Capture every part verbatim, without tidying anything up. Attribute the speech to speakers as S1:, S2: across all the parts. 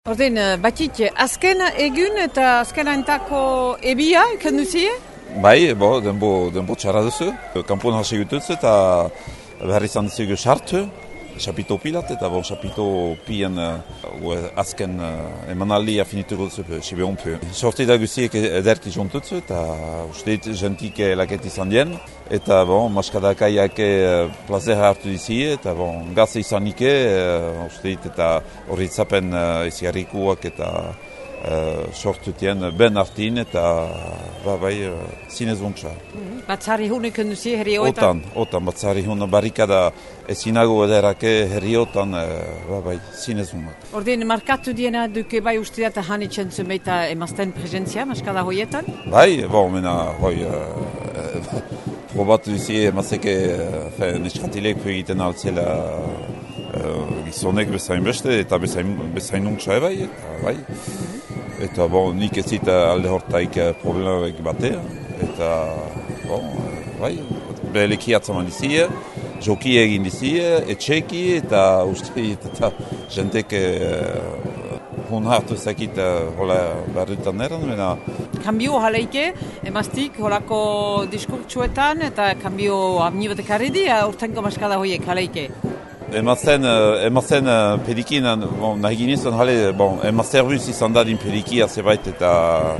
S1: Ordein, batik, azken egun eta azken antako ebia, ikan duzie?
S2: Bai, bo, denbo, denbo txarra duzu. Kampun hasi gutuz eta behar izan duzugu sartu, xapito pilat, eta bon, xapito pien uh, azken uh, emanaldia finitu gutzu, sibe honpu. Sorti da guziek ederki jontutzu, eta usteit jentik laket izan dien, eta bon, maskadakaiak uh, plazera hartu dizie, eta bon, gaze izanike, uh, usteit eta horritzapen uh, eziarrikuak eta Uh, sortutien ben hartin eta ba, bai uh, zinez untsa.
S1: Mm-hmm. Batzari hunek duzie herrioetan?
S2: Otan, otan batzari hun barrikada ezinago ederake herriotan uh, ba, bai zinez untsa.
S1: Ordein, markatu diena duke bai uste eta hanitzen zumeita emazten presentzia, maskada hoietan?
S2: Bai, bon, mena, hoi, uh, probatu dizi emazeke uh, neskantilek egiten altzela uh, gizonek bezain beste eta bezain, bezain untsa ebai, eta bai. Eta bon, nik ez zita alde hortaik problemek batea, eta bon, bai, beleki atzaman dizie, joki egin dizie, etxeki, eta uste, eta jentek hun hartu ezakit hola berdutan eran, mena.
S1: Kambio haleike, emaztik holako diskurtsuetan, eta kambio abnibotek arredi, urtenko maskada hoiek haleike.
S2: Emazen, emazen pedikin, bon, nahi ginezan jale, bon, emazerbuz izan dadin pedikia zebait eta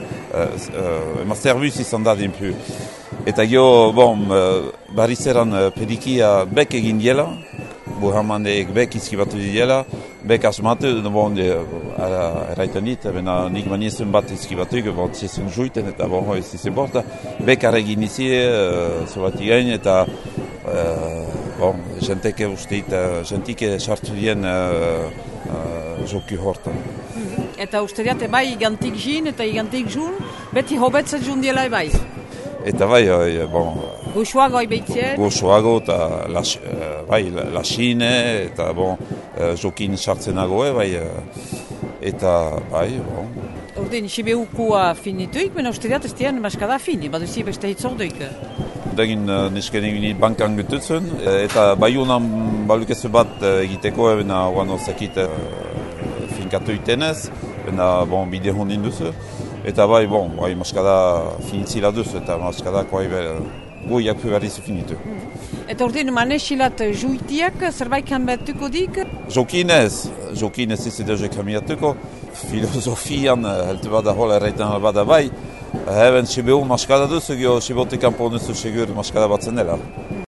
S2: uh, emazerbuz izan dadin pu. Eta gio, bon, barriz eran pedikia bek egin diela, buhamandeek bek izkibatu diela, bek asmatu, bon, de, ara, erraiten dit, bena nik maniezun bat izkibatu, bon, zizun juiten, eta bon, hoi zizen borta, bek arregin izie, uh, zobat igain, eta Uh, bon, jenteke usteit, uh, jentike sartu dien uh, uh, joki hortan.
S1: Mm-hmm. Eta uste diate bai igantik jin eta igantik jun, beti hobetzat jun diela bai?
S2: Eta bai, uh, bon...
S1: Goxoago ibeitzien?
S2: Goxoago eta las, uh, bai, lasine eta bon, uh, jokin sartzenago, bai, uh, eta bai, bon...
S1: Ordein, Sibeukua finituik, mena uste diat ez dian maskada fini, baduzi beste hitzorduik?
S2: Degin uh, nesken egin bankan gututzen, eta baiunan balukezu bat uh, egiteko, ebena oan ozakit uh, finkatu itenez, ebena bon, bide honin duzu, eta bai, bon, bai, maskada finitzila duzu, eta maskada koi goiak behar izu finitu.
S1: Eta ordein, manesilat juitiak, zerbait kanbatuko dik?
S2: Jokinez, jokinez izideuze kamiatuko, filosofian heltu bada hola erraiten bada bai, Heven Sibeu maskada duzu, gio Sibotik kanpo duzu segur maskada batzen dela.